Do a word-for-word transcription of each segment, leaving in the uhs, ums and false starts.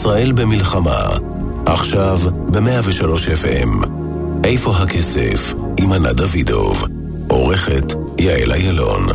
ישראל במלחמה, עכשיו ב-מאה ושלוש אף אם. איפה הכסף? עם ענת דוידוב. עורכת יעל אילון.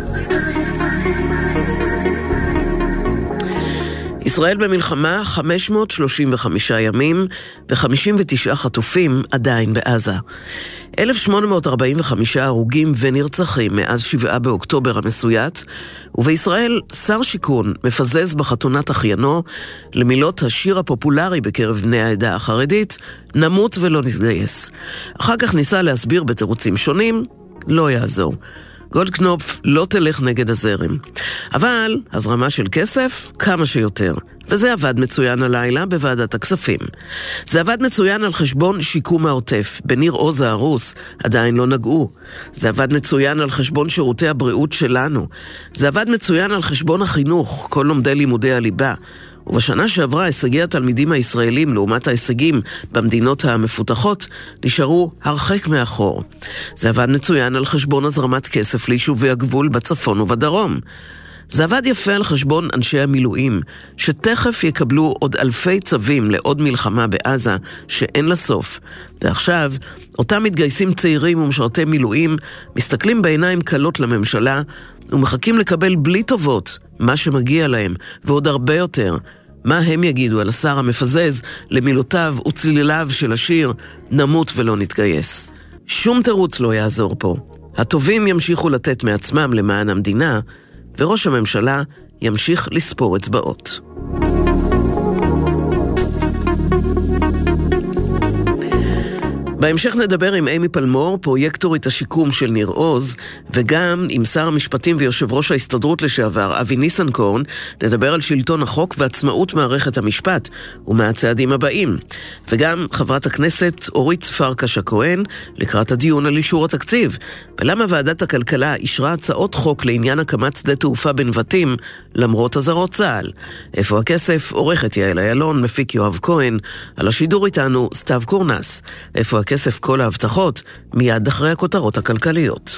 ישראל במלחמה, חמש מאות שלושים וחמישה ימים ו-חמישים ותשעה חטופים עדיין בעזה. אלף שמונה מאות ארבעים וחמישה הרוגים ונרצחים מאז שבעה באוקטובר המסויט, ובישראל שר שיכון מפזז בחתונת אחיינו למילות השיר הפופולרי בקרב בני העדה החרדית, נמות ולא נתגייס. אחר כך ניסה להסביר בתירוצים שונים, לא יעזור. גולדקנופ לא תלך נגד הזרם. אבל הזרמה של כסף כמה שיותר. וזה עבד מצוין הלילה בוועדת הכספים. זה עבד מצוין על חשבון שיקום העוטף. בניר עוז ההרוס עדיין לא נגעו. זה עבד מצוין על חשבון שירותי הבריאות שלנו. זה עבד מצוין על חשבון החינוך, כל לומדי לימודי הליבה. ובשנה שעברה הישגי התלמידים הישראלים לעומת ההישגים במדינות המפותחות נשארו הרחק מאחור. זה עבד מצוין על חשבון הזרמת כסף ליישובי הגבול בצפון ובדרום. זה עבד יפה על חשבון אנשי המילואים, שתכף יקבלו עוד אלפי צווים לעוד מלחמה בעזה שאין לה סוף. ועכשיו, אותם מתגייסים צעירים ומשרתי מילואים מסתכלים בעיניים קלות לממשלה ומחכים לקבל בלי טובות מה שמגיע להם, ועוד הרבה יותר. מה הם יגידו על השר המפזז למילותיו וצליליו של השיר נמות ולא נתגייס? שום תירוץ לא יעזור פה. הטובים ימשיכו לתת מעצמם למען המדינה, וראש הממשלה ימשיך לספור אצבעות. בהמשך נדבר עם אימי פלמור, פרויקטורית השיקום של ניר עוז, וגם עם שר המשפטים ויושב ראש ההסתדרות לשעבר, אבי ניסנקורן, נדבר על שלטון החוק ועצמאות מערכת המשפט ומהצעדים הבאים. וגם חברת הכנסת אורית פרקש הכהן, לקראת הדיון על אישור התקציב. ולמה ועדת הכלכלה אישרה הצעות חוק לעניין הקמת שדה תעופה בנבטים, למרות אזהרות צה"ל. איפה הכסף? עורכת יעל אילון, מפיק יואב כהן, על השידור איתנו סתיו קורנס. איפה הכסף? כל ההבטחות, מיד אחרי הכותרות הכלכליות.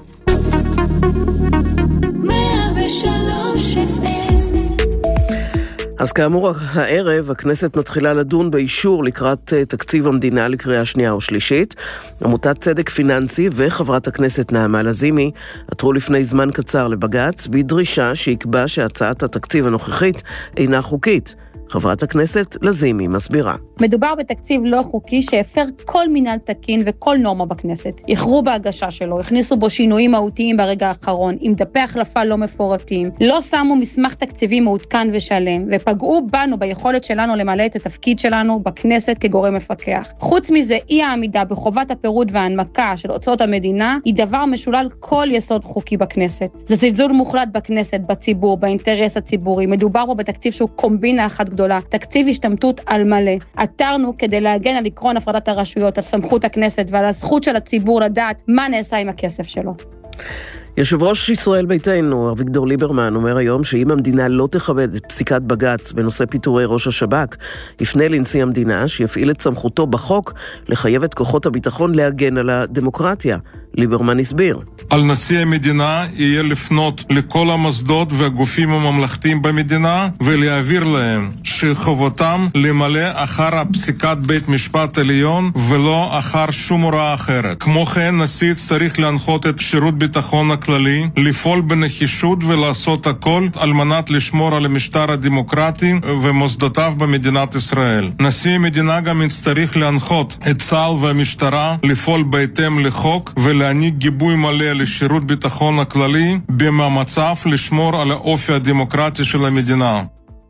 אז כאמור, הערב הכנסת מתחילה לדון באישור לקראת תקציב המדינה לקריאה שנייה או שלישית. עמותת צדק פיננסי וחברת הכנסת נעמה לזימי עתרו לפני זמן קצר לבג"ץ בדרישה שיקבע שהצעת התקציב הנוכחית אינה חוקית. חברת הכנסת לזימי מסבירה. מדובר בתקציב לא חוקי שהפר כל מינהל תקין וכל נורמה בכנסת. יחרו בהגשה שלו, הכניסו בו שינויים מהותיים ברגע האחרון, עם דפי החלפה לא מפורטים, לא שמו מסמך תקציבי מעודכן ושלם, ופגעו בנו ביכולת שלנו למלא את התפקיד שלנו בכנסת כגורם מפקח. חוץ מזה, אי העמידה בחובת הפירוד וההנמקה של הוצאות המדינה, היא דבר משולל כל יסוד חוקי בכנסת. זה זלזול מוחלט בכנסת, בציבור, באינטרס הציבורי. מדובר בו בתקציב שהוא קומבינה אחת גדולה, תקציב השתמטות על מלא. עתרנו כדי להגן על עקרון הפרדת הרשויות, על סמכות הכנסת ועל הזכות של הציבור לדעת מה נעשה עם הכסף שלו. יושב ראש ישראל ביתנו, אביגדור ליברמן, אומר היום שאם המדינה לא תכבד את פסיקת בג"ץ בנושא פיטורי ראש השב"כ, יפנה לנשיא המדינה שיפעיל את סמכותו בחוק לחייב את כוחות הביטחון להגן על הדמוקרטיה. ליברמן הסביר. על נשיא המדינה יהיה לפנות לכל המוסדות והגופים הממלכתיים במדינה ולהעביר להם שחובתם למלא אחר הפסיקת בית משפט עליון ולא אחר שום הוראה אחרת. כמו כן, נשיא צריך להנחות את שירות ביטחון הכללי לפעול בנחישות ולעשות הכל על מנת לשמור על המשטר הדמוקרטי ומוסדותיו במדינת ישראל. נשיא המדינה גם יצטרך להנחות את צה"ל והמשטרה לפעול בהתאם לחוק ולהעניק גיבוי מלא לשירות ביטחון הכללי במאמציו לשמור על האופי הדמוקרטי של המדינה.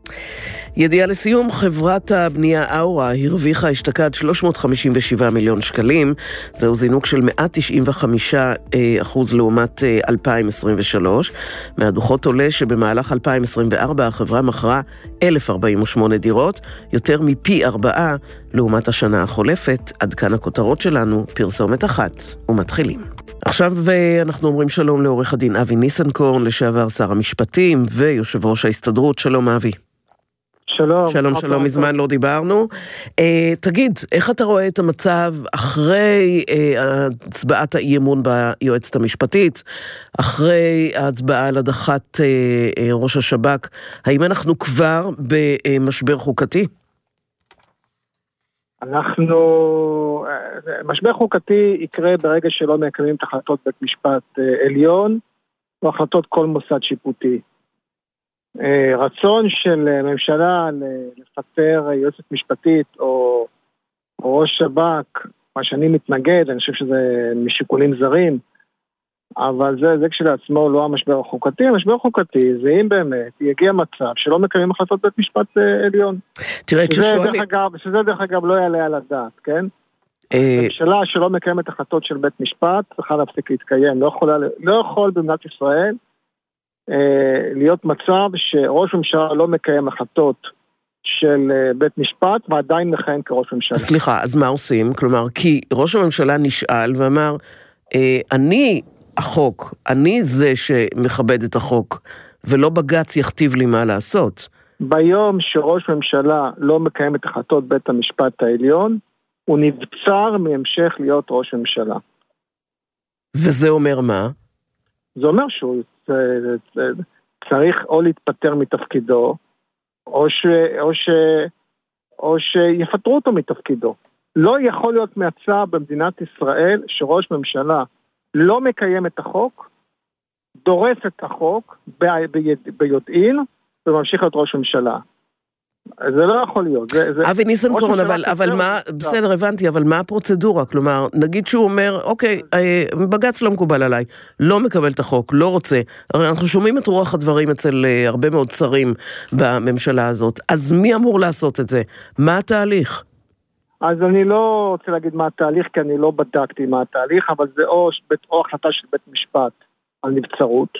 ידיעה לסיום, חברת הבנייה אורה הרוויחה אשתקד שלוש מאות חמישים ושבעה מיליון שקלים, זהו זינוק של מאה תשעים וחמישה אחוז לעומת אלפיים עשרים ושלוש. מהדוחות עולה שבמהלך אלפיים עשרים וארבע החברה מכרה אלף ארבעים ושמונה דירות, יותר מפי ארבעה לעומת השנה החולפת. עד כאן הכותרות שלנו, פרסומת אחת ומתחילים. עכשיו אנחנו אומרים שלום לעורך הדין אבי ניסנקורן, לשעבר שר המשפטים ויושב ראש ההסתדרות. שלום אבי. שלום. שלום, שלום, מזמן לא דיברנו. Uh, תגיד, איך אתה רואה את המצב אחרי uh, הצבעת האי-אמון ביועצת המשפטית, אחרי ההצבעה על הדחת uh, uh, ראש השב"כ, האם אנחנו כבר במשבר חוקתי? אנחנו, משבר חוקתי יקרה ברגע שלא מקיימים את החלטות בית משפט uh, עליון, או החלטות כל מוסד שיפוטי. רצון של ממשלה לפטר יועצת משפטית או ראש שב"כ, מה שאני מתנגד, אני חושב שזה משיקולים זרים, אבל זה, זה כשלעצמו לא המשבר החוקתי. המשבר החוקתי זה אם באמת יגיע מצב שלא מקיימים החלטות בית משפט עליון. תראה, שזה דרך אגב, שזה דרך אגב לא יעלה על הדעת, כן? ממשלה שלא מקיימת החלטות של בית משפט צריכה להפסיק להתקיים. לא יכולה, לא יכול במדינת ישראל להיות מצב שראש ממשלה לא מקיים החלטות של בית משפט ועדיין מכהן כראש ממשלה. סליחה, אז מה עושים? כלומר, כי ראש הממשלה נשאל ואמר, אני החוק, אני זה שמכבד את החוק, ולא בג"ץ יכתיב לי מה לעשות. ביום שראש ממשלה לא מקיים את החלטות בית המשפט העליון, הוא נבצר מהמשך להיות ראש ממשלה. וזה אומר מה? זה אומר שהוא צריך או להתפטר מתפקידו, או, ש, או, ש, או שיפטרו אותו מתפקידו. לא יכול להיות מצב במדינת ישראל שראש ממשלה לא מקיים את החוק, דורס את החוק ביודעין, וממשיך להיות ראש ממשלה. זה לא יכול להיות. זה, זה, אבי ניסנקורן, אבל, אבל מה, בסדר, הבנתי, אבל מה הפרוצדורה? כלומר, נגיד שהוא אומר, אוקיי, בג"ץ לא מקובל עליי, לא מקבל את החוק, לא רוצה. הרי אנחנו שומעים את רוח הדברים אצל הרבה מאוד שרים בממשלה הזאת. אז מי אמור לעשות את זה? מה התהליך? אז אני לא רוצה להגיד מה התהליך, כי אני לא בדקתי מה התהליך, אבל זה או, או החלטה של בית משפט על נבצרות,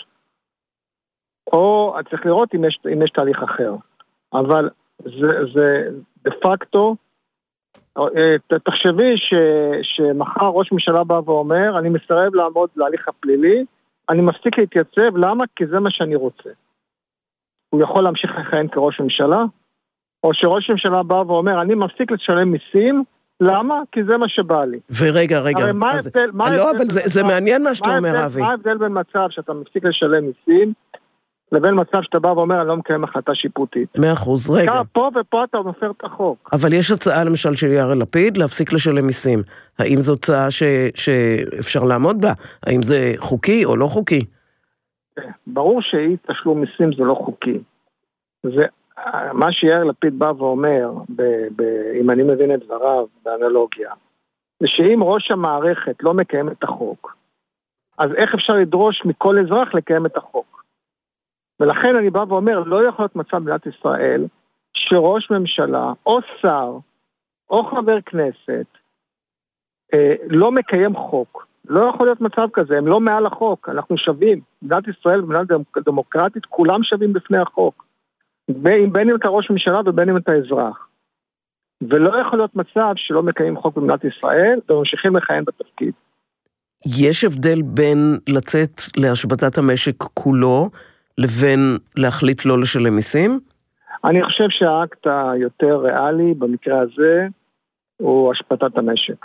או צריך לראות אם יש, אם יש תהליך אחר. אבל זה, זה דה פקטו, תחשבי ש, שמחר ראש ממשלה בא ואומר, אני מסרב לעמוד להליך הפלילי, אני מפסיק להתייצב, למה? כי זה מה שאני רוצה. הוא יכול להמשיך לכהן כראש ממשלה, או שראש ממשלה בא ואומר, אני מפסיק לשלם מיסים, למה? כי זה מה שבא לי. ורגע, רגע. מה אז... ההבדל, מה לא, ההבדל אבל זה, זה מעניין מה שאתה אומר, אבי. מה ההבדל בין מצב שאתה מפסיק לשלם מיסים, לבין מצב שאתה בא ואומר, אני לא מקיים החלטה שיפוטית. מאה אחוז, רגע. פה ופה אתה מפר את החוק. אבל יש הצעה למשל של יאיר לפיד להפסיק לשלם מיסים. האם זו הצעה ש... שאפשר לעמוד בה? האם זה חוקי או לא חוקי? ברור שאי תשלום מיסים זה לא חוקי. זה מה שיאיר לפיד בא ואומר, ב... ב... אם אני מבין את דבריו באנלוגיה, זה שאם ראש המערכת לא מקיים את החוק, אז איך אפשר לדרוש מכל אזרח לקיים את החוק? ולכן אני בא ואומר, לא יכול להיות מצב במדינת ישראל, שראש ממשלה, או שר, או חבר כנסת, אה, לא מקיים חוק. לא יכול להיות מצב כזה, הם לא מעל החוק, אנחנו שווים. במדינת ישראל, במדינת דמוקרטית, כולם שווים בפני החוק. בין, בין אם אתה ראש ממשלה ובין אם אתה אזרח. ולא יכול להיות מצב שלא מקיים חוק במדינת ישראל, וממשיכים לכהן בתפקיד. יש הבדל בין לצאת להשבתת המשק כולו, לבין להחליט לא לשלם מיסים? אני חושב שהאקט היותר ריאלי במקרה הזה הוא השבתת המשק.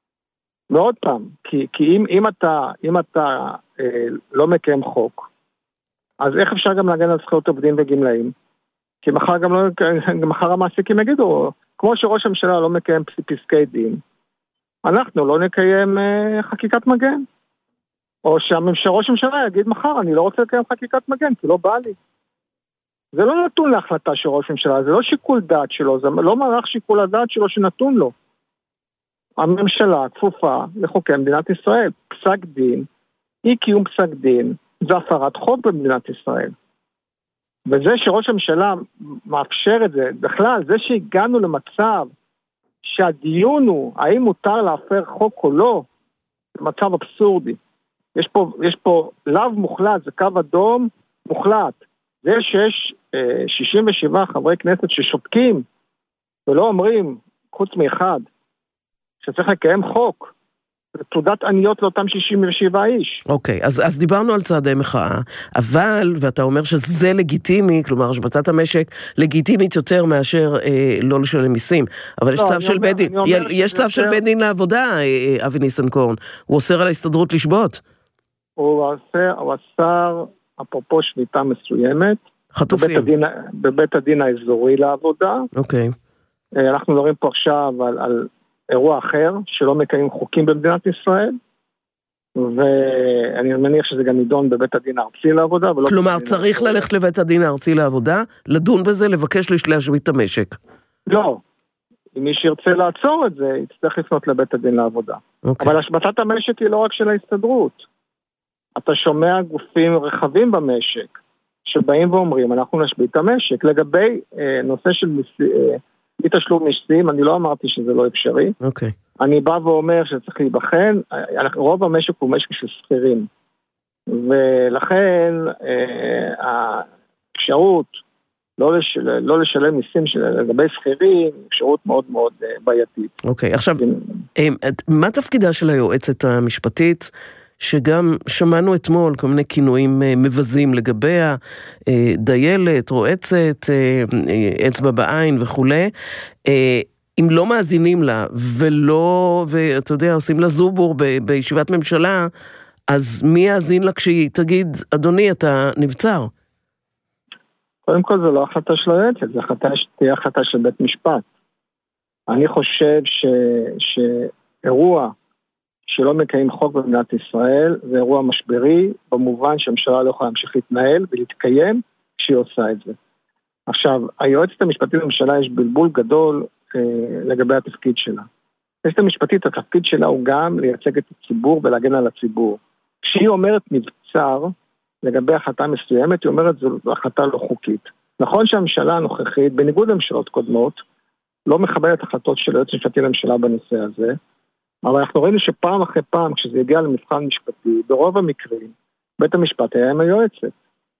ועוד פעם, כי, כי אם, אם אתה, אם אתה אה, לא מקיים חוק, אז איך אפשר גם להגן על זכויות עובדים וגמלאים? כי מחר גם לא, מחר המעסיקים יגידו, כמו שראש הממשלה לא מקיים פסקי דין, אנחנו לא נקיים אה, חקיקת מגן. או שראש הממשלה יגיד מחר, אני לא רוצה לקיים חקיקת מגן, כי לא בא לי. זה לא נתון להחלטה של ראש הממשלה, זה לא שיקול דעת שלו, זה לא מערך שיקול הדעת שלו שנתון לו. הממשלה כפופה לחוקי מדינת ישראל, פסק דין, אי קיום פסק דין, זה הפרת חוק במדינת ישראל. וזה שראש הממשלה מאפשר את זה, בכלל, זה שהגענו למצב שהדיון הוא, האם מותר להפר חוק או לא, זה מצב אבסורדי. יש פה, יש פה לאו מוחלט, זה קו אדום מוחלט. זה שיש אה, שישים ושבעה חברי כנסת ששותקים ולא אומרים, חוץ מאחד, שצריך לקיים חוק, תעודת עניות לאותם שישים ושבעה איש. אוקיי, אז, אז דיברנו על צעדי מחאה, אבל, ואתה אומר שזה לגיטימי, כלומר, השבתת המשק לגיטימית יותר מאשר אה, לא לשלם מיסים, אבל לא, יש צו של בית דין, יש צו של בית דין לעבודה, אה, אבי ניסנקורן, הוא אוסר על ההסתדרות לשבות. הוא אוסר, הוא אסר, אפרופו שביתה מסוימת, חטופים. בבית הדין, בבית הדין האזורי לעבודה. אוקיי. אה, אנחנו מדברים פה עכשיו על... על אירוע אחר, שלא מקיים חוקים במדינת ישראל, ואני מניח שזה גם נידון בבית הדין הארצי לעבודה. כלומר, צריך ללכת לבית הדין הארצי לעבודה, לדון בזה, לבקש להשבית את המשק. לא. אם מי שירצה לעצור את זה, יצטרך לפנות לבית הדין לעבודה. אבל השבתת המשק היא לא רק של ההסתדרות. אתה שומע גופים רחבים במשק, שבאים ואומרים, אנחנו נשבית את המשק. לגבי נושא של מיסים, אי תשלום מיסים, אני לא אמרתי שזה לא אפשרי. אוקיי. Okay. אני בא ואומר שצריך להיבחן, רוב המשק הוא משק של שכירים. ולכן האפשרות לא, לש, לא לשלם מיסים לגבי שכירים, אפשרות מאוד מאוד בעייתית. אוקיי, okay, עכשיו, מה תפקידה של היועצת המשפטית, שגם שמענו אתמול כל מיני כינויים מבזים לגביה, דיילת, רועצת, אצבע בעין וכו'. אם לא מאזינים לה, ולא, ואתה יודע, עושים לה זובור ב- בישיבת ממשלה, אז מי יאזין לה כשהיא תגיד, אדוני, אתה נבצר? קודם כל זה לא החלטה של היועצת, זה החלטה שתהיה החלטה של בית משפט. אני חושב ש... שאירוע שלא מקיים חוק במדינת ישראל, זה אירוע משברי, במובן שהממשלה לא יכולה להמשיך להתנהל ולהתקיים כשהיא עושה את זה. עכשיו, היועצת המשפטית לממשלה יש בלבול גדול אה, לגבי התפקיד שלה. היועצת המשפטית, התפקיד שלה הוא גם לייצג את הציבור ולהגן על הציבור. כשהיא אומרת מבצר לגבי החלטה מסוימת, היא אומרת זו החלטה לא חוקית. נכון שהממשלה הנוכחית, בניגוד לממשלות קודמות, לא מכבדת החלטות של היועצת המשפטית לממשלה בנושא הזה, אבל אנחנו ראינו שפעם אחרי פעם, כשזה הגיע למבחן משפטי, ברוב המקרים, בית המשפט היה עם היועצת.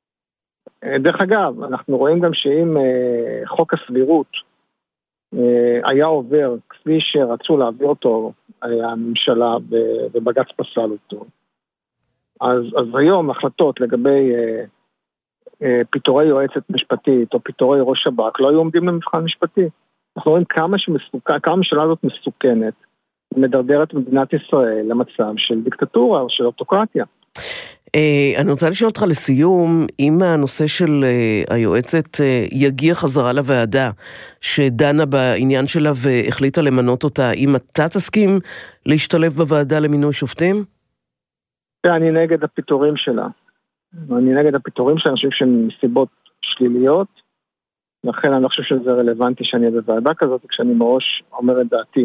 דרך אגב, אנחנו רואים גם שאם אה, חוק הסבירות אה, היה עובר, כפי שרצו להעביר אותו הממשלה ובג"ץ פסל אותו, אז, אז היום החלטות לגבי אה, אה, פיתורי יועצת משפטית או פיתורי ראש שב"כ לא היו עומדים למבחן משפטי. אנחנו רואים כמה שמסוכן, כמה הממשלה הזאת מסוכנת, מדרדרת מדינת ישראל למצב של דיקטטורה או של אוטוקרטיה. אני רוצה לשאול אותך לסיום, אם הנושא של היועצת יגיע חזרה לוועדה שדנה בעניין שלה והחליטה למנות אותה, אם אתה תסכים להשתלב בוועדה למינוי שופטים? אני נגד הפיתורים שלה. אני נגד הפיתורים שלה, אני חושב שהן מסיבות שליליות, לכן אני לא חושב שזה רלוונטי שאני אהיה בוועדה כזאת, כשאני מראש אומר את דעתי.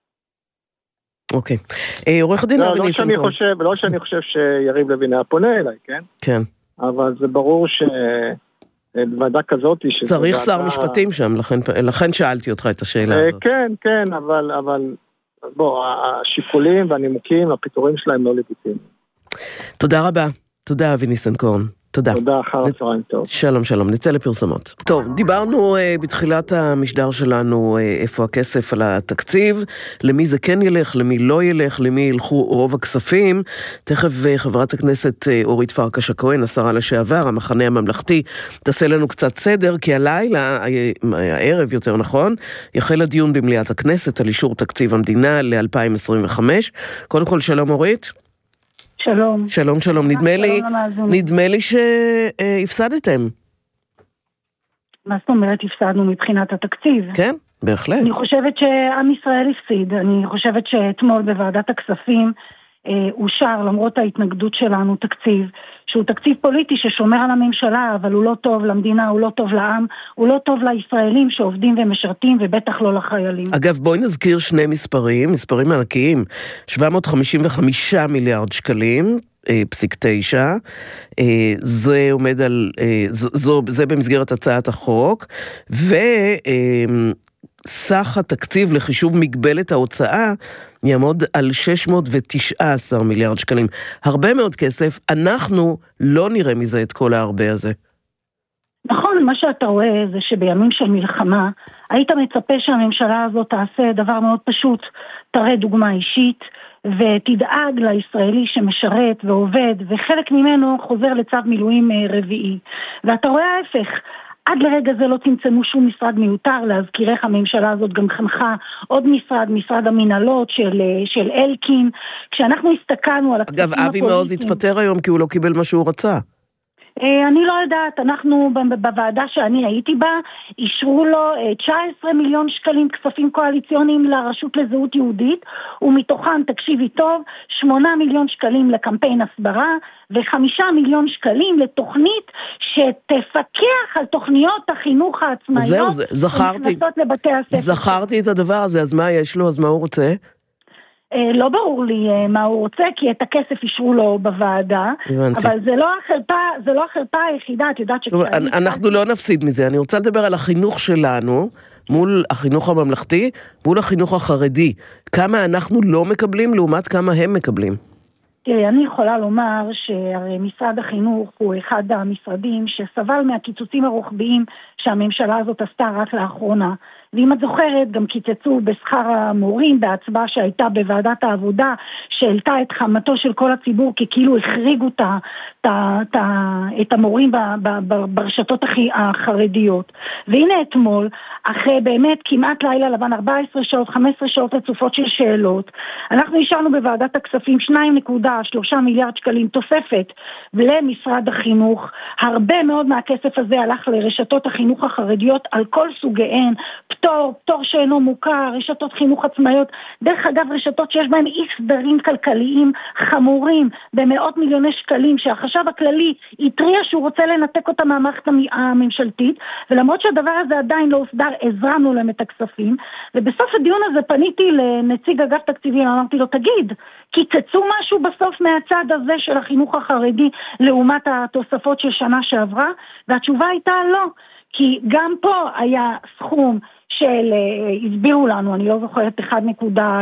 אוקיי. עורך הדין אבי ניסנקורן. לא שאני חושב שיריב לוין היה פונה אליי, כן? כן. אבל זה ברור שבוועדה כזאת... צריך שר משפטים שם, לכן שאלתי אותך את השאלה הזאת. כן, כן, אבל בוא, השיקולים והנימוקים, הפיתורים שלהם לא לגיטימיים. תודה רבה. תודה אבי ניסנקורן. תודה. תודה, אחר הצהריים טוב. שלום, שלום, נצא לפרסומות. טוב, דיברנו uh, בתחילת המשדר שלנו uh, איפה הכסף על התקציב, למי זה כן ילך, למי לא ילך, למי ילכו רוב הכספים. תכף uh, חברת הכנסת uh, אורית פרקש הכהן, השרה לשעבר, המחנה הממלכתי, תעשה לנו קצת סדר, כי הלילה, הערב יותר נכון, יחל הדיון במליאת הכנסת על אישור תקציב המדינה ל-אלפיים עשרים וחמש. קודם כל, שלום אורית. שלום. שלום, שלום. נדמה לי, נדמה לי שהפסדתם. מה זאת אומרת הפסדנו מבחינת התקציב? כן, בהחלט. אני חושבת שעם ישראל הפסיד. אני חושבת שאתמול בוועדת הכספים אה, אושר, למרות ההתנגדות שלנו, תקציב, שהוא תקציב פוליטי ששומר על הממשלה, אבל הוא לא טוב למדינה, הוא לא טוב לעם, הוא לא טוב לישראלים שעובדים ומשרתים, ובטח לא לחיילים. אגב, בואי נזכיר שני מספרים, מספרים ענקיים, שבע מאות חמישים וחמישה מיליארד שקלים, פסיק תשע, זה עומד על, זו, זה במסגרת הצעת החוק, וסך התקציב לחישוב מגבלת ההוצאה יעמוד על שש מאות ותשע עשרה מיליארד שקלים. הרבה מאוד כסף, אנחנו לא נראה מזה את כל ההרבה הזה. נכון, מה שאתה רואה זה שבימים של מלחמה, היית מצפה שהממשלה הזאת תעשה דבר מאוד פשוט, תראה דוגמה אישית, ותדאג לישראלי שמשרת ועובד, וחלק ממנו חוזר לצו מילואים רביעי. ואתה רואה ההפך, עד לרגע זה לא צמצמו שום משרד מיותר, להזכירך הממשלה הזאת גם חנכה עוד משרד, משרד המנהלות של, של אלקין, כשאנחנו הסתכלנו על הכספים הפוליטיים. אגב, אבי מעוז התפטר היום כי הוא לא קיבל מה שהוא רצה. אני לא יודעת, אנחנו בוועדה שאני הייתי בה, אישרו לו תשע עשרה מיליון שקלים כספים קואליציוניים לרשות לזהות יהודית, ומתוכם, תקשיבי טוב, שמונה מיליון שקלים לקמפיין הסברה, וחמישה מיליון שקלים לתוכנית שתפקח על תוכניות החינוך העצמאיות. זהו, זה, זכרתי, זכרתי את הדבר הזה, אז מה יש לו, אז מה הוא רוצה? לא ברור לי מה הוא רוצה, כי את הכסף אישרו לו בוועדה, הבנתי. אבל זה לא החלפה, זה לא החלפה היחידה, את יודעת טוב, אנחנו לא נפסיד מזה, אני רוצה לדבר על החינוך שלנו, מול החינוך הממלכתי, מול החינוך החרדי, כמה אנחנו לא מקבלים, לעומת כמה הם מקבלים. תראי, אני יכולה לומר שהרי משרד החינוך הוא אחד המשרדים שסבל מהקיצוצים הרוחביים שהממשלה הזאת עשתה רק לאחרונה. ואם את זוכרת, גם קיצצו בשכר המורים בהצבעה שהייתה בוועדת העבודה, שהעלתה את חמתו של כל הציבור, כי כאילו החריגו את, את, את, את המורים ברשתות החרדיות. והנה אתמול, אחרי באמת כמעט לילה לבן, ארבע עשרה שעות, חמש עשרה שעות רצופות של שאלות, אנחנו אישרנו בוועדת הכספים שניים נקודה שלושה מיליארד שקלים תוספת למשרד החינוך. הרבה מאוד מהכסף הזה הלך לרשתות החינוך החרדיות על כל סוגיהן, פטור, פטור שאינו מוכר, רשתות חינוך עצמאיות, דרך אגב רשתות שיש בהן אי סדרים כלכליים חמורים במאות מיליוני שקלים, שהחשב הכללי התריע שהוא רוצה לנתק אותה מהמערכת הממשלתית, ולמרות שהדבר הזה עדיין לא הוסדר, הזרמנו להם את הכספים, ובסוף הדיון הזה פניתי לנציג אגף תקציבים, אמרתי לו, תגיד, קיצצו משהו בסוף מהצד הזה של החינוך החרדי לעומת התוספות של שנה שעברה? והתשובה הייתה לא, כי גם פה היה סכום של, הסבירו לנו, אני לא זוכרת, אחד נקודה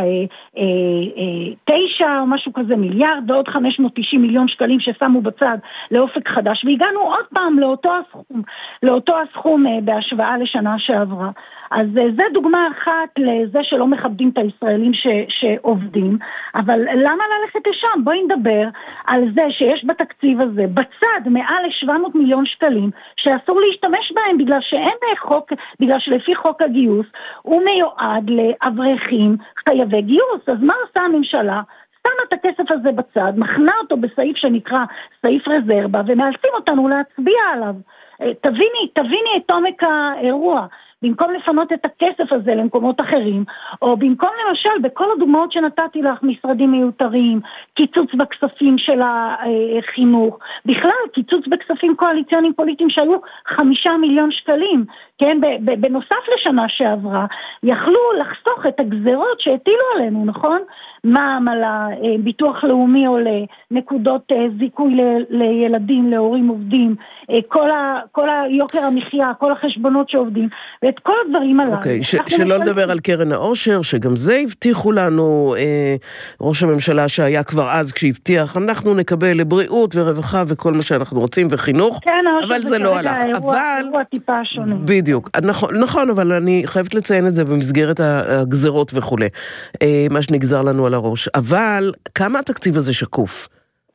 תשע או משהו כזה מיליארד, ועוד חמש מאות ותשעים מיליון שקלים ששמו בצד לאופק חדש, והגענו עוד פעם לאותו הסכום, לאותו הסכום בהשוואה לשנה שעברה. אז זה דוגמה אחת לזה שלא מכבדים את הישראלים ש, שעובדים, אבל למה ללכת לשם? בואי נדבר על זה שיש בתקציב הזה, בצד מעל ל-שבע מאות מיליון שקלים, שאסור להשתמש בהם בגלל שאין חוק, בגלל שלפי חוק הגיוס, הוא מיועד לאברכים חייבי גיוס. אז מה עושה הממשלה? שמה את הכסף הזה בצד, מכנה אותו בסעיף שנקרא סעיף רזרבה, ומאלצים אותנו להצביע עליו. תביני, תביני את עומק האירוע. במקום לפנות את הכסף הזה למקומות אחרים, או במקום למשל, בכל הדוגמאות שנתתי לך, משרדים מיותרים, קיצוץ בכספים של החינוך, בכלל קיצוץ בכספים קואליציוניים פוליטיים שהיו חמישה מיליון שקלים, כן, בנוסף לשנה שעברה, יכלו לחסוך את הגזרות שהטילו עלינו, נכון? מע"מ על הביטוח לאומי או לנקודות זיכוי לילדים, להורים עובדים, כל, ה, כל היוקר המחיה, כל החשבונות שעובדים, ואת כל הדברים הללו. אוקיי, ש- שלא לדבר על קרן העושר, שגם זה הבטיחו לנו אה, ראש הממשלה שהיה כבר אז כשהבטיח, אנחנו נקבל לבריאות ורווחה וכל מה שאנחנו רוצים וחינוך, כן, אבל זה, זה לא הלך. אירוע, אבל... אירוע טיפה שונה. בדיוק, נכון, נכון, אבל אני חייבת לציין את זה במסגרת הגזרות וכו', אה, מה שנגזר לנו על הראש. אבל כמה התקציב הזה שקוף?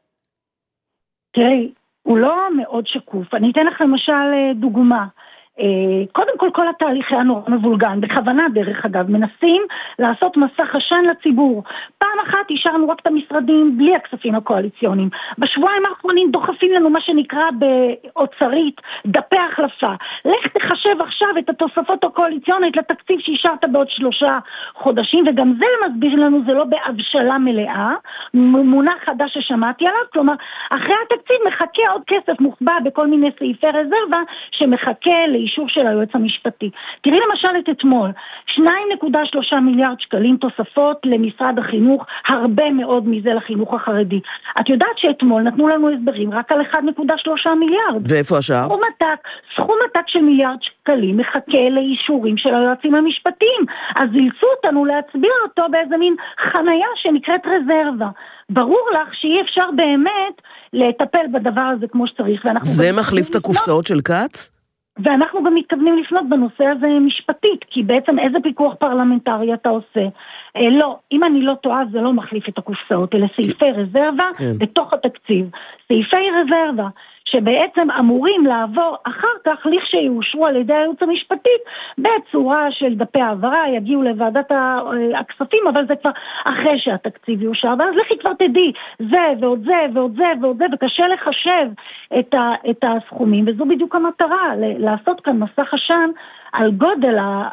תראי, הוא לא מאוד שקוף. אני אתן לך למשל דוגמה. קודם כל, כל התהליך היה נורא מבולגן, בכוונה דרך אגב, מנסים לעשות מסך עשן לציבור. פעם אחת אישרנו רק את המשרדים בלי הכספים הקואליציוניים. בשבועיים האחרונים דוחפים לנו מה שנקרא באוצרית, דפי החלפה. לך תחשב עכשיו את התוספות הקואליציונית לתקציב שאישרת בעוד שלושה חודשים, וגם זה מסביר לנו, זה לא בהבשלה מלאה, מונח חדש ששמעתי עליו, כלומר, אחרי התקציב מחכה עוד כסף מוחבא בכל מיני סעיפי רזרבה, שמחכה לאישור של היועץ המשפטי. תראי למשל את אתמול, שניים נקודה שלושה מיליארד שקלים תוספות למשרד החינוך, הרבה מאוד מזה לחינוך החרדי. את יודעת שאתמול נתנו לנו הסברים רק על אחד נקודה שלושה מיליארד. ואיפה השאר? סכום עתק, סכום עתק של מיליארד שקלים מחכה לאישורים של היועצים המשפטיים. אז אילצו אותנו להצביע אותו באיזה מין חנייה שנקראת רזרבה. ברור לך שאי אפשר באמת לטפל בדבר הזה כמו שצריך. זה מחליף את הקופסאות של קץ? ואנחנו גם מתכוונים לפנות בנושא הזה משפטית, כי בעצם איזה פיקוח פרלמנטרי אתה עושה? אה, לא, אם אני לא טועה, זה לא מחליף את הקופסאות, אלה סעיפי רזרבה כן. בתוך התקציב. סעיפי רזרבה, שבעצם אמורים לעבור אחר כך, לכשיאושרו על ידי הייעוץ המשפטית, בצורה של דפי העברה, יגיעו לוועדת הכספים, אבל זה כבר אחרי שהתקציב יאושר, ואז לכי כבר תדעי, זה ועוד זה ועוד זה ועוד זה, וקשה לחשב את, ה, את הסכומים, וזו בדיוק המטרה, לעשות כאן מסך עשן, על גודל,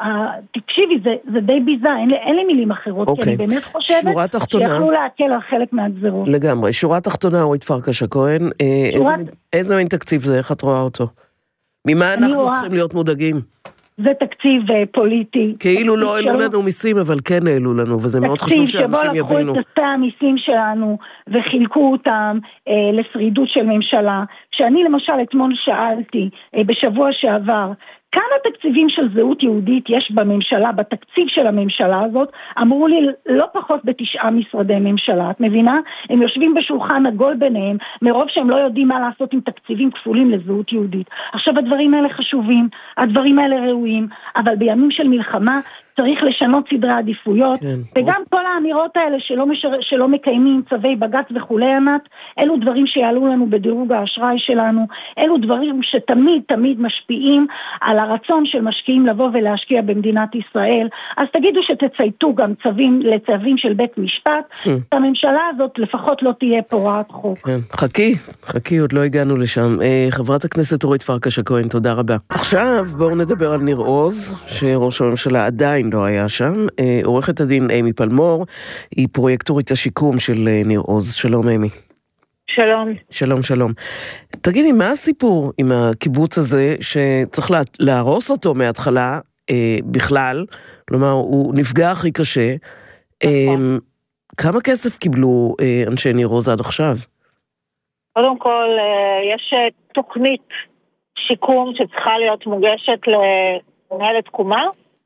תקשיבי, זה, זה די ביזה, אין לי, אין לי מילים אחרות, okay. כי אני באמת חושבת שיכולו להקל על חלק מהגזרות. לגמרי, שורה תחתונה, אורית פרקש הכהן, שורת... איזה, איזה מין תקציב זה, איך את רואה אותו? ממה אנחנו רואה... צריכים להיות מודאגים? זה תקציב פוליטי. כאילו לא העלו לנו מיסים, אבל כן העלו לנו, וזה מאוד חשוב שאנשים יבינו. תקציב שבו לקחו את כספי המיסים שלנו, וחילקו אותם אה, לשרידות של ממשלה. שאני למשל אתמול שאלתי, אה, בשבוע שעבר, כמה תקציבים של זהות יהודית יש בממשלה, בתקציב של הממשלה הזאת? אמרו לי לא פחות בתשעה משרדי ממשלה, את מבינה? הם יושבים בשולחן עגול ביניהם, מרוב שהם לא יודעים מה לעשות עם תקציבים כפולים לזהות יהודית. עכשיו הדברים האלה חשובים, הדברים האלה ראויים, אבל בימים של מלחמה צריך לשנות סדרי עדיפויות, כן. וגם כל האמירות האלה שלא, משר... שלא מקיימים צווי בג"ץ וכולי ענת, אלו דברים שיעלו לנו בדירוג האשראי שלנו, אלו דברים שתמיד תמיד משפיעים על הרצון של משקיעים לבוא ולהשקיע במדינת ישראל. אז תגידו שתצייתו גם צווים לצווים של בית משפט, כן. הממשלה הזאת לפחות לא תהיה פורעת חוק. כן. חכי, חכי, עוד לא הגענו לשם. אה, חברת הכנסת אורית פרקש הכהן, תודה רבה. עכשיו בואו נדבר על ניר עוז, שראש הממשלה עדיין לא היה שם. עורכת הדין אמי פלמור, היא פרויקטורית השיקום של ניר עוז. שלום אמי. שלום. שלום, שלום. תגידי, מה הסיפור עם הקיבוץ הזה שצריך להרוס אותו מההתחלה אה, בכלל? כלומר, הוא נפגע הכי קשה. אה, כמה כסף קיבלו אה, אנשי ניר עוז עד עכשיו? קודם כל, אה, יש תוכנית שיקום שצריכה להיות מוגשת למנהלת תקומה,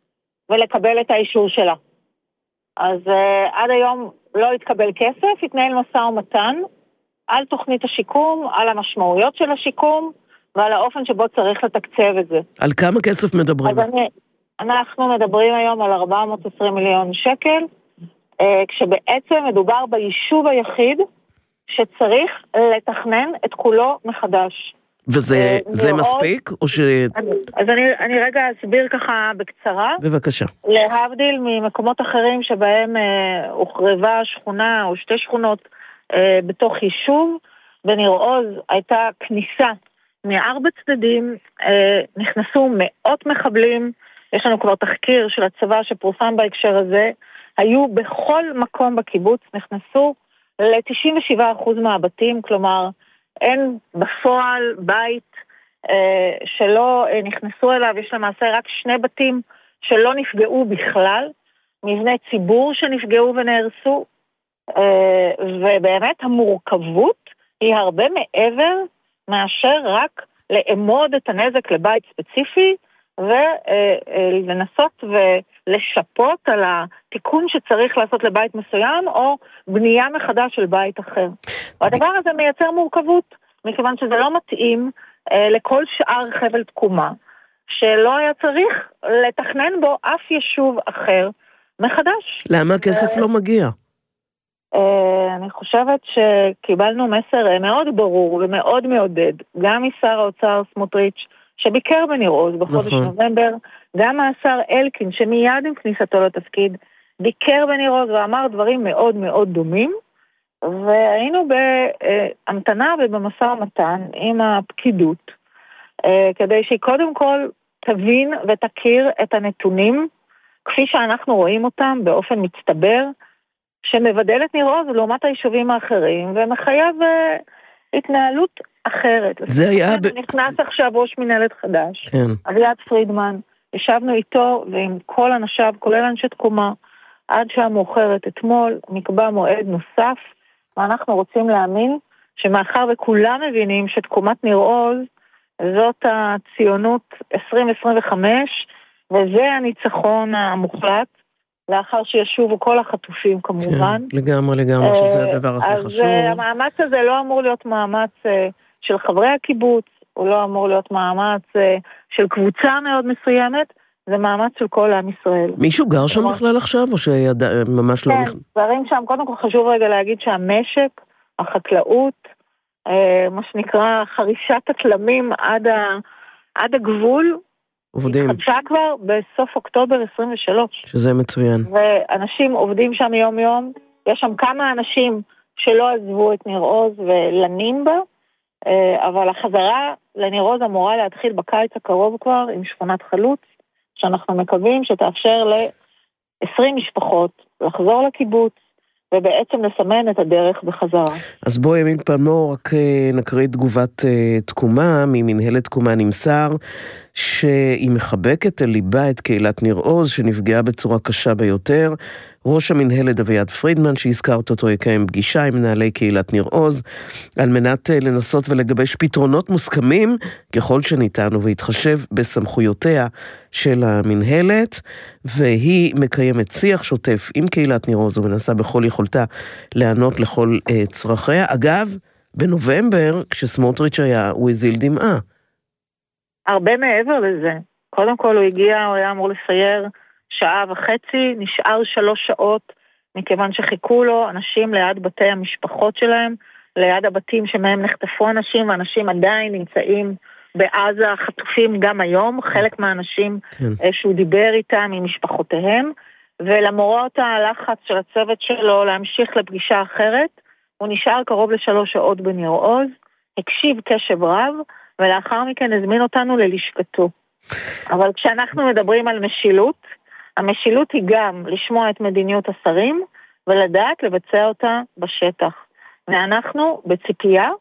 ולקבל את האישור שלה. אז uh, עד היום לא התקבל כסף, התנהל משא ומתן על תוכנית השיקום, על המשמעויות של השיקום, ועל האופן שבו צריך לתקצב את זה. על כמה כסף מדברים? אז אני, אנחנו מדברים היום על ארבע מאות ועשרים מיליון שקל, uh, כשבעצם מדובר ביישוב היחיד שצריך לתכנן את כולו מחדש. וזה זה מספיק? או ש... אז אני, אני רגע אסביר ככה בקצרה. בבקשה. להבדיל ממקומות אחרים שבהם אה, הוחרבה שכונה או שתי שכונות אה, בתוך יישוב, בניר עוז הייתה כניסה מארבע צדדים, אה, נכנסו מאות מחבלים, יש לנו כבר תחקיר של הצבא שפורסם בהקשר הזה, היו בכל מקום בקיבוץ, נכנסו ל-תשעים ושבעה אחוז מהבתים, כלומר, אין בפועל בית אה, שלא אה, נכנסו אליו, יש למעשה רק שני בתים שלא נפגעו בכלל, מבני ציבור שנפגעו ונהרסו, אה, ובאמת המורכבות היא הרבה מעבר מאשר רק לאמוד את הנזק לבית ספציפי, ולנסות ולשפות על התיקון שצריך לעשות לבית מסוים, או בנייה מחדש של בית אחר. והדבר הזה מייצר מורכבות, מכיוון שזה לא מתאים לכל שאר חבל תקומה, שלא היה צריך לתכנן בו אף יישוב אחר מחדש. למה הכסף לא מגיע? אני חושבת שקיבלנו מסר מאוד ברור ומאוד מעודד, גם משר האוצר סמוטריץ', שביקר בניר עוז בחודש נכון. נובמבר, גם השר אלקין, שמיד עם כניסתו לתפקיד, ביקר בניר עוז ואמר דברים מאוד מאוד דומים, והיינו בהמתנה ובמשא ומתן עם הפקידות, כדי שהיא קודם כל תבין ותכיר את הנתונים, כפי שאנחנו רואים אותם באופן מצטבר, שמבדל את ניר עוז לעומת היישובים האחרים, ומחייב התנהלות אחרת. זה היה... ב... נכנס עכשיו ראש מנהלת חדש, כן. אביעד פרידמן, ישבנו איתו ועם כל אנשיו, כולל אנשי תקומה, עד שעה מאוחרת אתמול, נקבע מועד נוסף, ואנחנו רוצים להאמין שמאחר וכולם מבינים שתקומת ניר עוז, זאת הציונות עשרים עשרים וחמש, וזה הניצחון המוחלט, לאחר שישובו כל החטופים כמובן. כן, לגמרי, לגמרי, שזה הדבר הכי אז חשוב. אז המאמץ הזה לא אמור להיות מאמץ של חברי הקיבוץ, הוא לא אמור להיות מאמץ של קבוצה מאוד מסוימת, זה מאמץ של כל עם ישראל. מישהו גר שם בכלל עכשיו, או שממש לא... כן, גרים שם, קודם כל חשוב רגע להגיד שהמשק, החקלאות, מה שנקרא חרישת התלמים עד, ה, עד הגבול, עובדים. התחדשה כבר בסוף אוקטובר עשרים ושלוש. שזה מצוין. ואנשים עובדים שם יום יום, יש שם כמה אנשים שלא עזבו את ניר עוז ולנים בה, אבל החזרה לניר עוז אמורה להתחיל בקיץ הקרוב כבר עם שכונת חלוץ, שאנחנו מקווים שתאפשר ל-עשרים משפחות לחזור לקיבוץ, ובעצם לסמן את הדרך בחזרה. אז בואי ימין פלמור, רק נקריא תגובת תקומה, ממנהלת תקומה נמסר, שהיא מחבקת אל ליבה את קהילת ניר עוז, שנפגעה בצורה קשה ביותר. ראש המנהלת אביעד פרידמן, שהזכרת אותו, יקיים פגישה עם מנהלי קהילת ניר עוז, על מנת לנסות ולגבש פתרונות מוסכמים, ככל שניתן, ובהתחשב בסמכויותיה של המנהלת, והיא מקיימת שיח שוטף עם קהילת ניר עוז, ומנסה בכל יכולתה לענות לכל uh, צרכיה. אגב, בנובמבר, כשסמוטריץ' היה, הוא הזיל דמעה. הרבה מעבר לזה. קודם כל הוא הגיע, הוא היה אמור לסייר שעה וחצי, נשאר שלוש שעות, מכיוון שחיכו לו אנשים ליד בתי המשפחות שלהם, ליד הבתים שמהם נחטפו אנשים, ואנשים עדיין נמצאים בעזה, חטופים גם היום, חלק מהאנשים כן. שהוא דיבר איתם, עם משפחותיהם, ולמרות הלחץ של הצוות שלו להמשיך לפגישה אחרת, הוא נשאר קרוב לשלוש שעות בניר עוז, הקשיב קשב רב, ולאחר מכן הזמין אותנו ללשכתו. אבל כשאנחנו מדברים על משילות, המשילות היא גם לשמוע את מדיניות השרים, ולדעת לבצע אותה בשטח. ואנחנו בציפייה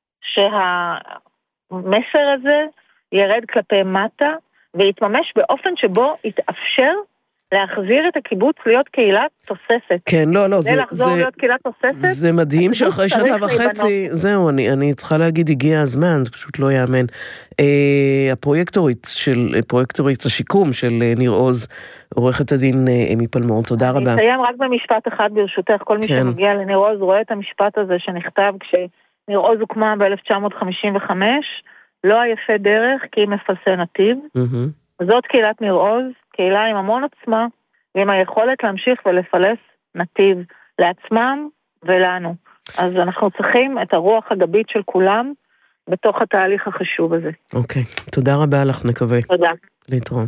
שהמסר הזה ירד כלפי מטה, ויתממש באופן שבו יתאפשר להחזיר את הקיבוץ להיות קהילת תוספת. כן, לא, לא, זה לחזור זה, להיות קהילת תוספת. זה מדהים שאחרי שנה וחצי, זהו, אני, אני צריכה להגיד, הגיע הזמן, זה פשוט לא יאמן. אה, הפרויקטורית של, פרויקטורית השיקום של ניר עוז, עורכת הדין אמי פלמור, תודה אני רבה. אני אסיים רק במשפט אחד ברשותך, כל מי כן. שמגיע לניר עוז רואה את המשפט הזה שנכתב כשניר עוז הוקמה ב-אלף תשע מאות חמישים וחמש, לא היפה דרך כי היא מפלסי נתיב. Mm-hmm. זאת קהילת ניר עוז, קהילה עם המון עצמה, ועם היכולת להמשיך ולפלס נתיב לעצמם ולנו. אז אנחנו צריכים את הרוח הגבית של כולם בתוך התהליך החשוב הזה. אוקיי, תודה רבה לך, נקווה. תודה. להתראות.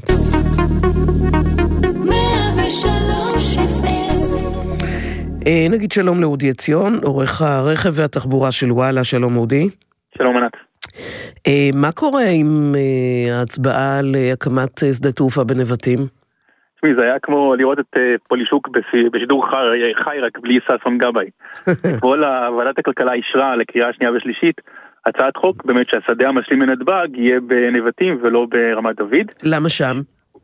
נגיד שלום לאודי עציון, עורך הרכב והתחבורה של וואלה, שלום אודי. שלום ענת. מה קורה עם ההצבעה להקמת שדה תעופה בנבטים? תשמעי, זה היה כמו לראות את פולישוק בשידור חי רק בלי ששון גבאי. כל ועדת הכלכלה אישרה לקריאה שנייה ושלישית הצעת חוק באמת שהשדה המשלים לנתב"ג יהיה בנבטים ולא ברמת דוד. למה שם?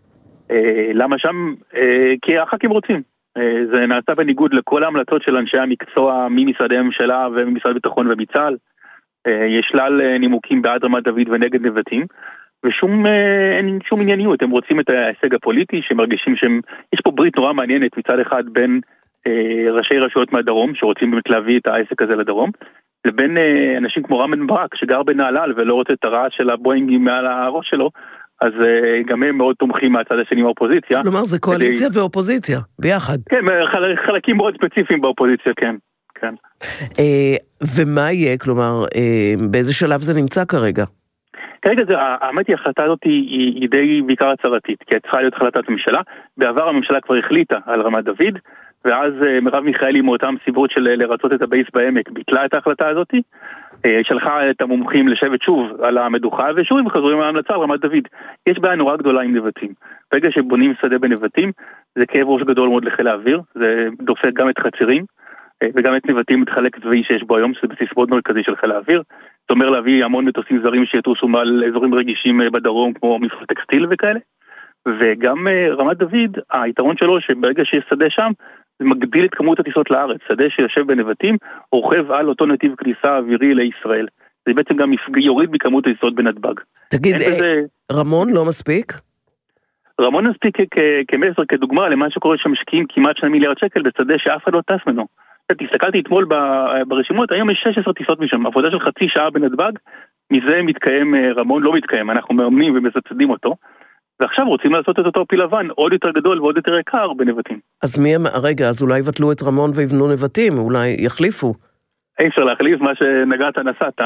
למה שם? כי הח"כים רוצים. זה נעשה בניגוד לכל ההמלצות של אנשי המקצוע ממשרדי הממשלה וממשרד ביטחון ומצה"ל. יש שלל נימוקים בעד רמת דוד ונגד נבטים, ושום, אין שום ענייניות. הם רוצים את ההישג הפוליטי, שמרגישים שיש פה ברית נורא מעניינת מצד אחד בין אה, ראשי רשויות מהדרום, שרוצים באמת להביא את העסק הזה לדרום, לבין אה, אנשים כמו רם בן ברק, שגר בנהלל ולא רוצה את הרעש של הבואינגים מעל הראש שלו, אז אה, גם הם מאוד תומכים מהצד השני מהאופוזיציה. כלומר, זה קואליציה כדי... ואופוזיציה, ביחד. כן, חל... חלקים מאוד ספציפיים באופוזיציה, כן. כן. אה, ומה יהיה, כלומר, אה, באיזה שלב זה נמצא כרגע? כרגע זה, האמת היא, ההחלטה הזאת היא, היא די בעיקר הצהרתית, כי צריכה להיות החלטת ממשלה. בעבר הממשלה כבר החליטה על רמת דוד, ואז מרב מיכאלי מאותם סיבות של לרצות את הבייס בעמק ביטלה את ההחלטה הזאת, שלחה את המומחים לשבת שוב על המדוכה, ושוב הם חזרו עם ההמלצה על רמת דוד. יש בעיה נורא גדולה עם נבטים. ברגע שבונים שדה בנבטים, זה כאב ראש גדול מאוד לחיל האוויר, זה דופק גם את חצירים, וגם את נבטים מתחלק צבאי שיש בו היום, שזה בסיס מאוד מרכזי של חיל האוויר. זאת אומרת להביא המון מטוסים זרים שיטוסו מעל אזורים רגישים בדרום, כמו מפעל טקסטיל וכאלה. וגם רמת דוד, היתרון שלו שברגע שיש שדה שם, זה מגדיל את כמות הטיסות לארץ. שדה שיושב בנבטים, רוכב על אותו נתיב כניסה אווירי לישראל. זה בעצם גם יוריד בכמות הטיסות בנתב"ג. תגיד, בזה... רמון לא מספיק? רמון מספיק כמסר, כדוגמה למה שקורה שמשקיעים כמעט שני מיליארד שקל בשדה שאף אחד לא טס ממנו. הסתכלתי אתמול ברשימות, היום יש שש עשרה טיסות משם, עבודה של חצי שעה בנתב"ג, מזה מתקיים רמון, לא מתקיים, אנחנו מאמנים ומסבסדים אותו, ועכשיו רוצים לעשות את אותו פיל לבן, עוד יותר גדול ועוד יותר יקר בנבטים. אז מי, רגע, אז אולי יבטלו את רמון ויבנו נבטים, אולי יחליפו. אי אפשר להחליף מה שנגעת נסעת,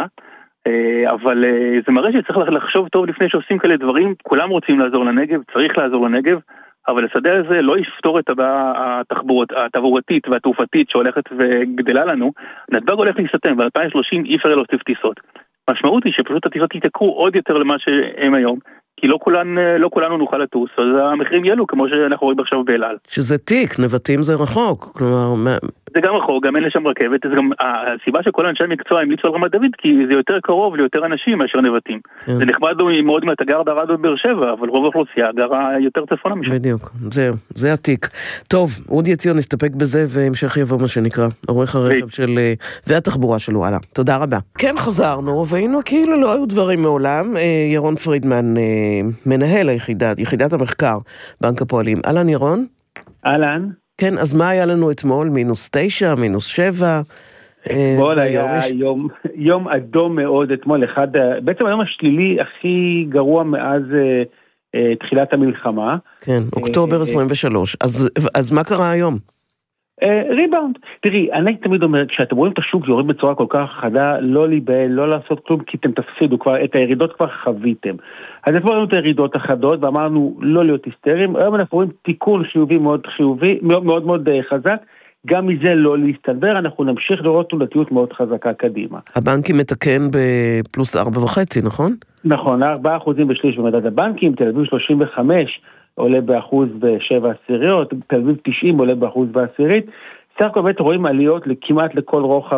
אבל זה מראה שצריך לחשוב טוב לפני שעושים כאלה דברים, כולם רוצים לעזור לנגב, צריך לעזור לנגב, אבל השדה הזה לא יפתור את הבעיה התברואתית והתעופתית שהולכת וגדלה לנו, נתב"ג הולך להסתתם, ב-אלפיים ושלושים אי אפשר להוסיף טיסות. המשמעות היא שפשוט הטיסות יתקרו עוד יותר למה שהם היום, כי לא, כולן, לא כולנו נוכל לטוס, אז המחירים יעלו כמו שאנחנו רואים עכשיו באלעל. שזה תיק, נבטים זה רחוק, כלומר... זה גם רחוק, גם אין לשם רכבת, זה גם הסיבה שכל אנשי המקצוע המליצו על רמת דוד, כי זה יותר קרוב ליותר אנשים מאשר נבטים. כן. זה נחמד מאוד אם אתה גר בערד בבאר שבע, אבל רוב האוכלוסייה גרה יותר צפונה משם. בדיוק, זה, זה התיק. טוב, אודי עציון נסתפק בזה, והמשך יבוא מה שנקרא, עורך הרכב של... והתחבורה שלו, הלאה. תודה רבה. כן, חזרנו, והיינו כאילו לא היו דברים מעולם. ירון פרידמן, מנהל היחידת, יחידת המחקר, בנק הפועלים. אלן ירון? אלן. כן, אז מה היה לנו אתמול? מינוס תשע, מינוס שבע? אתמול היה יש... יום, יום אדום מאוד אתמול, אחד, בעצם היום השלילי הכי גרוע מאז uh, uh, תחילת המלחמה. כן, אוקטובר עשרים ושלוש. אז, אז מה קרה היום? ריבאונד. תראי, אני תמיד אומר, כשאתם רואים את השוק יורד בצורה כל כך חדה, לא להיבהל, לא לעשות כלום, כי אתם תפסידו כבר, את הירידות כבר חוויתם. אז אנחנו ראינו את הירידות החדות, ואמרנו לא להיות היסטריים, היום אנחנו רואים תיקון חיובי מאוד חיובי, מאוד מאוד, מאוד חזק, גם מזה לא להסתבר, אנחנו נמשיך לראות תנודתיות מאוד חזקה קדימה. הבנקים מתקן בפלוס ארבע וחצי, נכון? נכון, ארבעה אחוזים בשליש במדד הבנקים, תל אביב שלושים וחמש, עולה באחוז ושבע עשיריות, תל אביב תשעים עולה באחוז בעשירית, סך הכל באמת רואים עליות כמעט לכל רוחב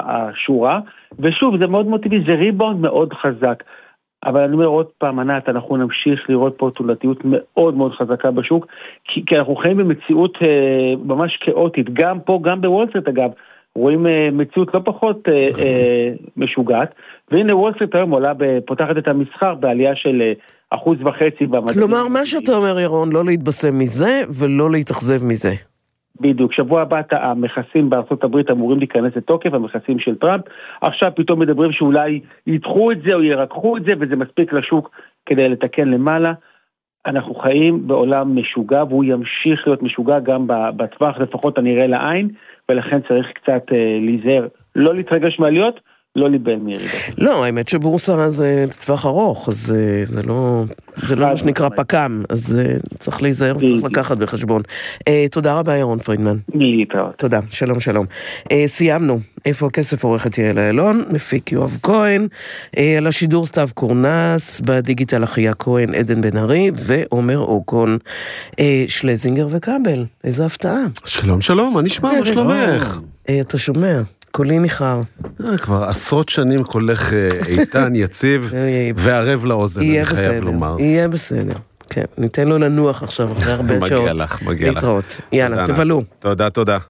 השורה, ושוב זה מאוד מאוד טבעי, זה ריבאונד מאוד חזק, אבל אני אומר עוד פעם ענת, אנחנו נמשיך לראות פה תנודתיות מאוד מאוד חזקה בשוק, כי, כי אנחנו חיים במציאות אה, ממש כאוטית, גם פה, גם בוול סטריט אגב, רואים אה, מציאות לא פחות אה, אה, משוגעת, והנה וול סטריט היום עולה, פותחת את המסחר בעלייה של... אה, אחוז וחצי במדד. כלומר, מה שאתה אומר, ירון, לא להתבשם מזה ולא להתאכזב מזה. בדיוק. שבוע הבא המכסים בארצות הברית אמורים להיכנס לתוקף, המכסים של טראמפ. עכשיו פתאום מדברים שאולי ידחו את זה או ירקחו את זה, וזה מספיק לשוק כדי לתקן למעלה. אנחנו חיים בעולם משוגע, והוא ימשיך להיות משוגע גם בטווח, לפחות הנראה לעין, ולכן צריך קצת להיזהר, לא להתרגש מעליות, לא ליבל מירידות. לא, האמת שבורסה זה טווח ארוך, אז זה לא, זה לא מה שנקרא פקם, אז צריך להיזהר וצריך לקחת בחשבון. תודה רבה ירון פרידמן. להתראות. תודה, שלום שלום. סיימנו, איפה הכסף עורכת יעל אילון, מפיק יואב כהן, על השידור סתיו קורנס, בדיגיטל אחיה כהן, עדן בן ארי, ועומר אוקון, שלזינגר וכבל. איזו הפתעה. שלום שלום, מה נשמע? מה שלומך? אתה שומע? קולי ניחר. כבר עשרות שנים קולך איתן, יציב, וערב לאוזן, אני חייב לומר. יהיה בסדר. כן, ניתן לו לנוח עכשיו אחרי הרבה שעות. מגיע לך, מגיע לך. להתראות. יאללה, תבלו. תודה, תודה.